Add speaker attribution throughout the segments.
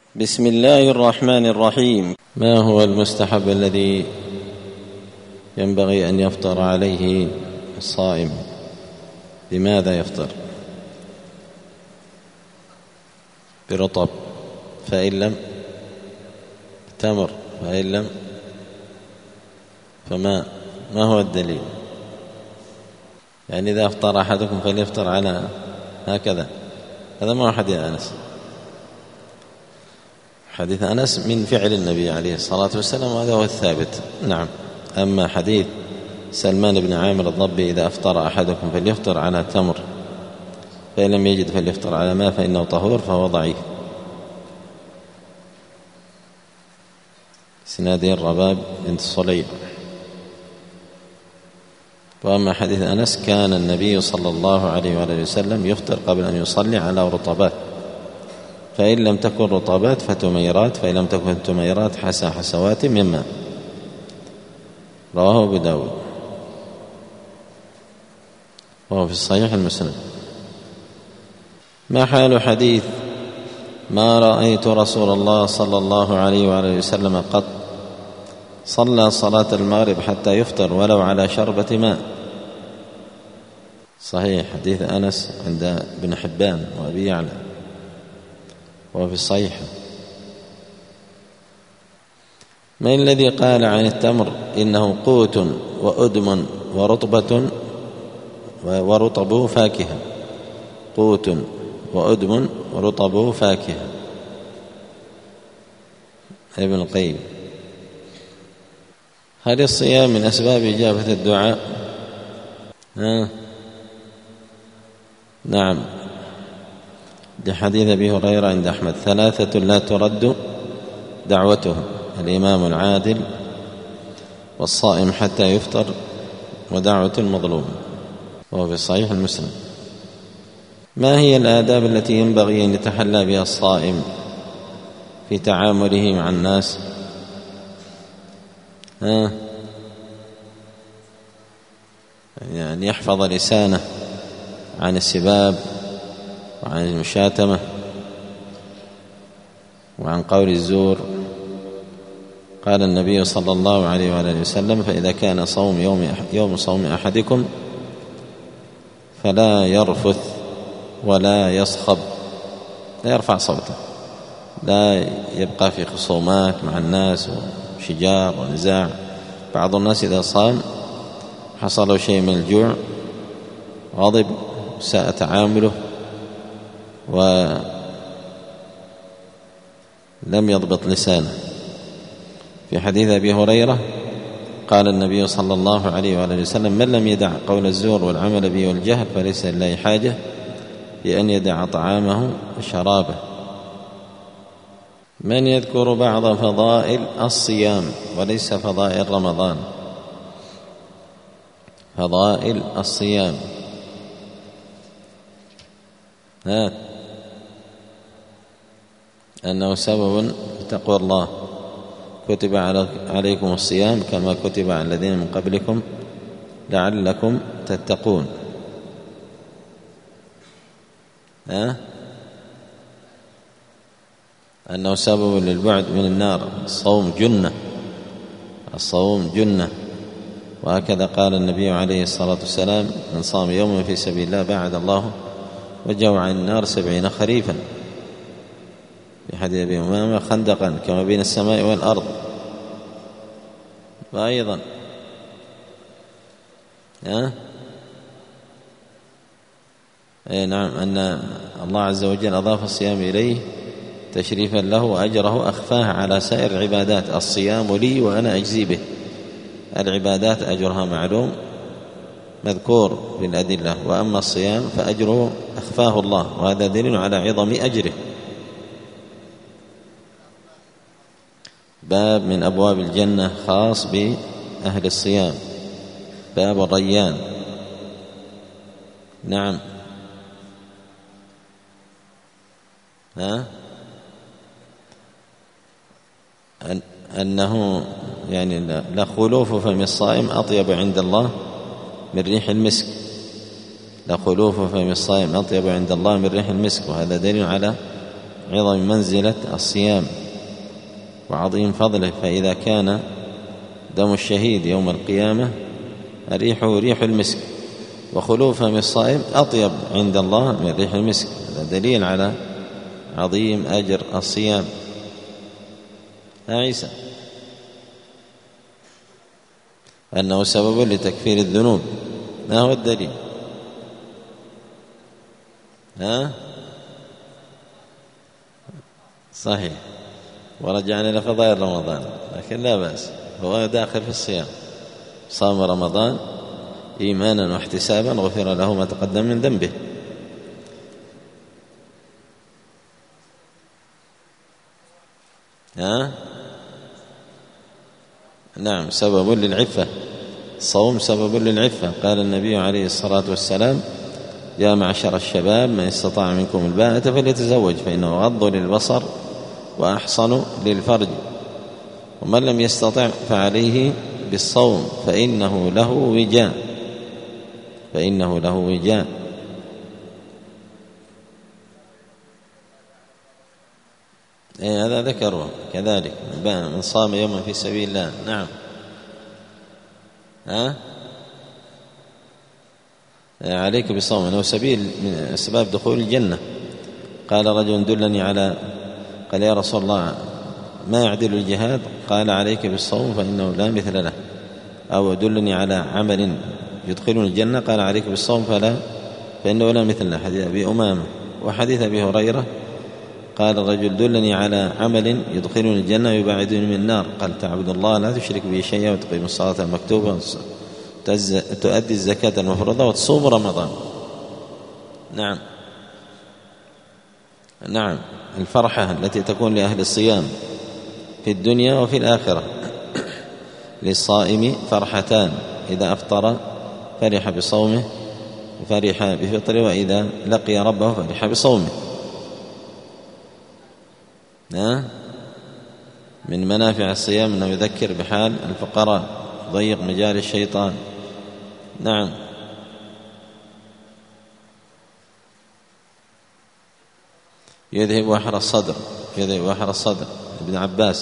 Speaker 1: بسم الله الرحمن الرحيم.
Speaker 2: ما هو المستحب الذي ينبغي أن يفطر عليه الصائم؟ بماذا يفطر؟ برطب، فإن لم تمر، فإن لم فما هو الدليل؟ يعني إذا أفطر أحدكم فليفطر على هكذا، هذا ما هو حديث أنس. حديث أنس من فعل النبي عليه الصلاة والسلام، وهذا هو الثابت. نعم. أما حديث سلمان بن عامر الضبي إذا أفطر أحدكم فليفطر على تمر فإن لم يجد فليفطر على ماء فإنه طهور، فهو ضعيف. سناده الرباب بنت الصليب. وأما حديث أنس كان النبي صلى الله عليه وآله وسلم يفطر قبل أن يصلي على رطبات، فإن لم تكن رطبات فتميرات، فإن لم تكن تميرات حسوات من ماء. رواه أبو داود وهو في الصحيح المسند. ما حال حديث ما رأيت رسول الله صلى الله عليه وآله وسلم قط صلى صلاة المغرب حتى يفطر ولو على شربة ماء؟ صحيح، حديث أنس عند ابن حبان وأبي يعلى وهو في الصحيح. من الذي قال عن التمر إنه قوت وأدم ورطبه فاكهة؟ قوت وأدم ورطبه فاكهة، ابن القيم. هل الصيام من أسباب إجابة الدعاء؟ نعم، لحديث أبي هريرة عند أحمد: ثلاثة لا ترد دعوتهم: الإمام العادل، والصائم حتى يفطر، ودعوة المظلوم، وهو في الصحيح المسلم. ما هي الآداب التي ينبغي أن يتحلى بها الصائم في تعامله مع الناس؟ يعني يحفظ لسانه عن السباب وعن المشاتمة وعن قول الزور. قال النبي صلى الله عليه وآله وسلم: فإذا كان يوم صوم أحدكم فلا يرفث ولا يصخب، لا يرفع صوته، لا يبقى في خصومات مع الناس وشجار ونزاع. بعض الناس إذا صام حصله شيء من الجوع غضب، ساء تعامله، ولم يضبط لسانه. في حديث أبي هريرة قال النبي صلى الله عليه وآله وسلم: من لم يدع قول الزور والعمل به والجهل فليس لله حاجة بأن يدع طعامه وشرابه. من يذكر بعض فضائل الصيام وليس فضائل رمضان؟ فضائل الصيام أنه سبب تقوى الله: كتب عليكم الصيام كما كتب على الذين من قبلكم لعلكم تتقون. أنه سبب للبعد من النار. الصوم جنة، وهكذا قال النبي عليه الصلاة والسلام: من صام يوما في سبيل الله باعد الله وجهه عن النار 70 خريفا. في حديث أبي أمامة: خندقا كما بين السماء والأرض. وأيضا نعم، أن الله عز وجل أضاف الصيام إليه تشريفا له وأجره أخفاه على سائر العبادات: الصيام لي وأنا أجزي به. العبادات أجرها معلوم مذكور بالأدلة، وأما الصيام فأجره أخفاه الله، وهذا دليل على عظم أجره. باب من أبواب الجنة خاص بأهل الصيام، باب الريان. نعم. أنه يعني لا خلوف فم الصائم أطيب عند الله من ريح المسك. لا خلوف فم الصائم أطيب عند الله من ريح المسك، وهذا دليل على عظم منزلة الصيام وعظيم فضله. فإذا كان دم الشهيد يوم القيامة ريحه ريح المسك، وخلوف فم الصائم أطيب عند الله من ريح المسك. هذا دليل على عظيم أجر الصيام. عيسى أنه سبب لتكفير الذنوب، ما هو الدليل؟ صحيح، ورجعنا إلى فضائل رمضان، لكن لا بأس، هو داخل في الصيام. صام رمضان إيمانا واحتسابا غفر له ما تقدم من ذنبه. نعم، سبب للعفة، الصوم سبب للعفة. قال النبي عليه الصلاة والسلام: يا معشر الشباب من استطاع منكم الباءة فليتزوج فإنه غض للبصر وأحصن للفرج، ومن لم يستطع فعليه بالصوم فإنه له وجاء. هذا ذكره كذلك، من صام يوما في سبيل الله. نعم. عليك بالصوم، أنه سبيل من أسباب دخول الجنة. قال رجل: دلني على، قال: يا رسول الله ما يعدل الجهاد؟ قال: عليك بالصوم فإنه لا مثل له. أو دلني على عمل يدخلني الجنة؟ قال: عليك بالصوم فإنه لا مثل له. حديث أبي أمامة. وحديث أبي هريرة قال الرجل: دلني على عمل يدخلني الجنة ويبعدني من النار. قال: تعبد الله لا تشرك به شيئا وتقيم الصلاة المكتوبة تؤدي الزكاة المفروضة وتصوم رمضان. نعم، الفرحة التي تكون لأهل الصيام في الدنيا وفي الآخرة. للصائم فرحتان: إذا أفطر فرح بصومه فرح بفطره، وإذا لقي ربه فرح بصومه. من منافع الصيام أنه يذكر بحال الفقراء، ضيق مجال الشيطان. نعم. يذهب وحر الصدر. ابن عباس.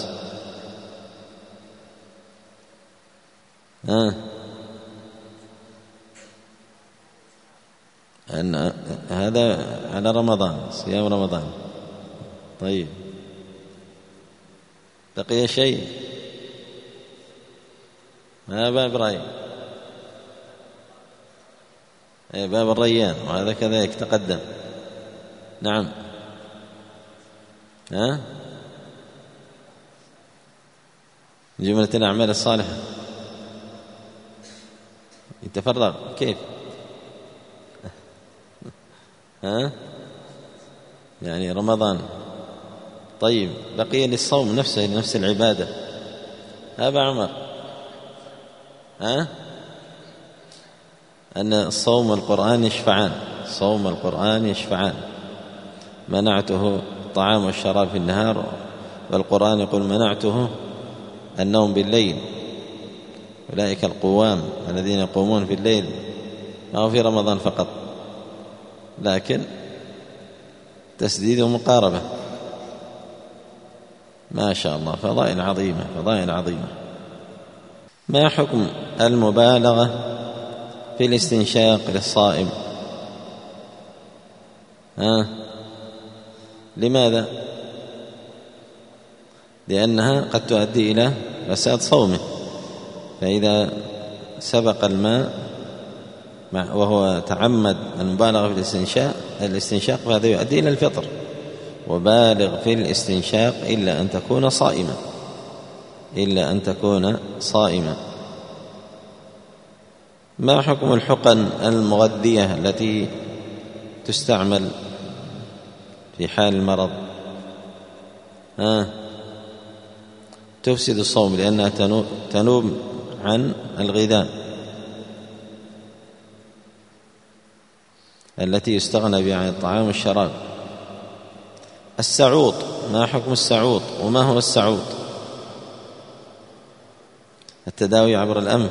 Speaker 2: أن هذا على رمضان، صيام رمضان. طيب، بقي شيء؟ ما باب إبراهيم؟ باب الريان، وهذا كذلك تقدم. نعم. جملة الأعمال الصالحة يتفرغ كيف؟ يعني رمضان. طيب، بقي للصوم نفسه، لنفس العبادة. أبا عمر، أن الصوم والقرآن يشفعان. منعته الطعام والشراب في النهار، والقرآن يقول: منعته النوم بالليل. أولئك القوام الذين يقومون في الليل، ما هو في رمضان فقط، لكن تسديد ومقاربة. ما شاء الله، فضائل عظيمة. ما حكم المبالغة في الاستنشاق للصائم؟ لماذا؟ لأنها قد تؤدي إلى فساد صومه، فإذا سبق الماء وهو تعمد المبالغة في الاستنشاق فهذا يؤدي إلى الفطر. وبالغ في الاستنشاق إلا أن تكون صائما. ما حكم الحقن المغذية التي تستعمل في حال المرض؟ تفسد الصوم لأنها تنوب عن الغذاء التي يستغنى بها عن الطعام والشراب. السعوط، ما حكم السعوط؟ وما هو السعوط؟ التداوي عبر الأنف.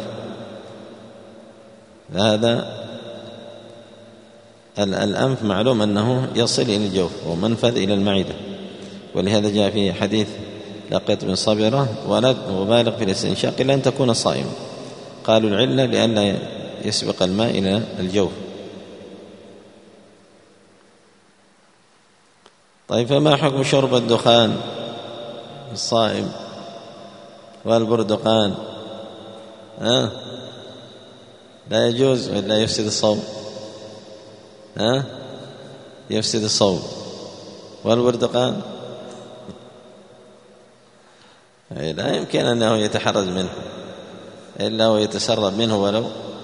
Speaker 2: هذا الأنف معلوم أنه يصل إلى الجوف ومنفذ إلى المعدة، ولهذا جاء في حديث لقيط بن صبرة ولا أبالغ في الاستنشاق إلا أن تكون صائما. قالوا العلة لئلا يسبق الماء إلى الجوف. طيب فما حكم شرب الدخان الصائم والبردقان؟ لا يجوز ولا يفسد الصوم؟ يفسد الصوم. والبردقان لا يمكن أنه يتحرز منه إلا ويتسرب منه ولو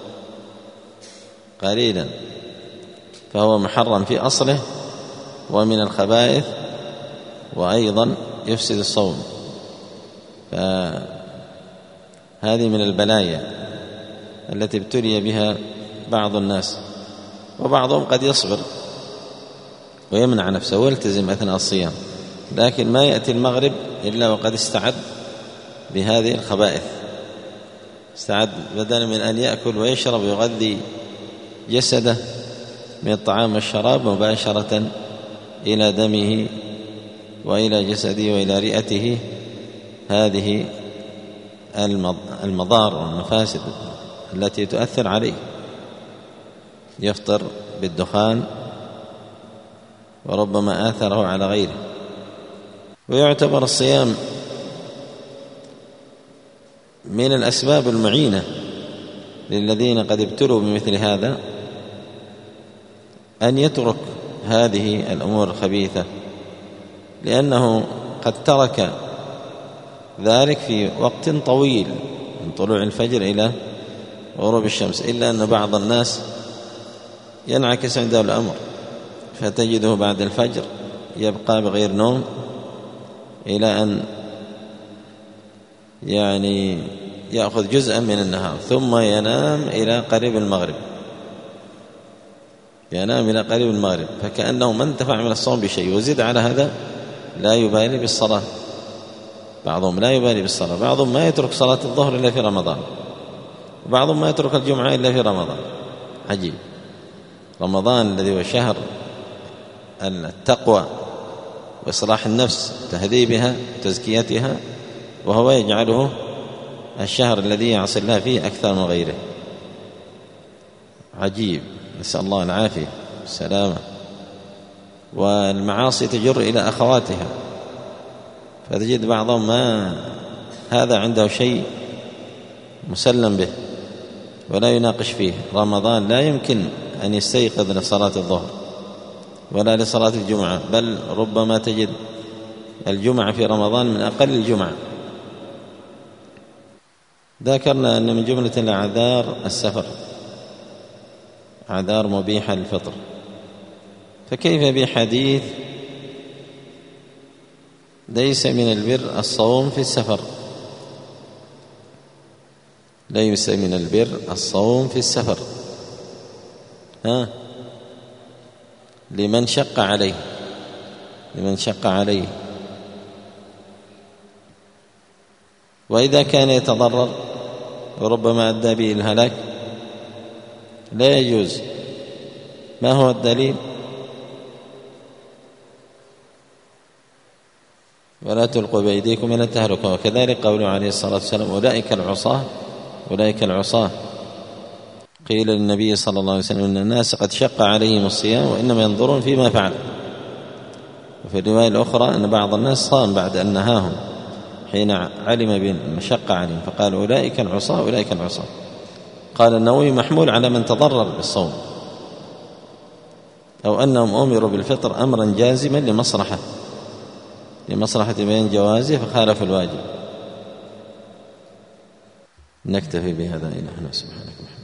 Speaker 2: قليلا، فهو محرم في أصله ومن الخبائث وأيضا يفسد الصوم. فهذه من البلايا التي ابتلي بها بعض الناس، وبعضهم قد يصبر ويمنع نفسه ويلتزم أثناء الصيام، لكن ما يأتي المغرب إلا وقد استعد بهذه الخبائث، استعد بدلا من أن يأكل ويشرب ويغذي جسده من الطعام والشراب مباشرة إلى دمه وإلى جسده وإلى رئته هذه المضار والمفاسد التي تؤثر عليه. يفطر بالدخان وربما آثره على غيره. ويعتبر الصيام من الأسباب المعينة للذين قد ابتلوا بمثل هذا أن يترك هذه الأمور الخبيثة، لأنه قد ترك ذلك في وقت طويل من طلوع الفجر إلى غروب الشمس، إلا أن بعض الناس ينعكس عنده الأمر فتجده بعد الفجر يبقى بغير نوم إلى أن يأخذ جزءا من النهار ثم ينام إلى قريب المغرب، ينام إلى قريب المغرب، فكأنه ما انتفع من الصوم بشيء. وزد على هذا لا يبالي بالصلاة، بعضهم لا يبالي بالصلاة، بعضهم ما يترك صلاة الظهر إلا في رمضان، وبعضهم ما يترك الجمعة إلا في رمضان. عجيب. رمضان الذي هو شهر التقوى وإصلاح النفس تهذيبها وتزكيتها، وهو يجعله الشهر الذي يعصي الله فيه أكثر من غيره. عجيب. نسأل الله العافية والسلامة. والمعاصي تجر إلى أخواتها، فتجد بعضهم ما هذا عنده شيء مسلم به ولا يناقش فيه. رمضان لا يمكن أن يستيقظ لصلاة الظهر ولا لصلاة الجمعة، بل ربما تجد الجمعة في رمضان من أقل الجمعة. ذكرنا أن من جملة الأعذار السفر، أعذار مبيحة للفطر، فكيف بحديث ليس من البر الصوم في السفر؟ ليس من البر الصوم في السفر لمن شق عليه، لمن شق عليه. وإذا كان يتضرر وربما أدى به الهلاك لا يجوز. ما هو الدليل؟ ولا تلقوا بأيديكم إلى التهلكة. وكذلك قوله عليه الصلاة والسلام أولئك العصاة، أولئك العصاة. قيل للنبي صلى الله عليه وسلم إن الناس قد شق عليهم الصيام وإنما ينظرون فيما فعل. وفي الرواية الأخرى أن بعض الناس صام بعد أن نهاهم حين علم بالمشقة عليهم، فقال أولئك العصاة، أولئك العصاة. قال النووي محمول على من تضرر بالصوم، أو أنهم أمروا بالفطر أمرا جازما لمصلحة بين جوازه فخالف الواجب. نكتفي بهذا إلى هنا. سبحانك.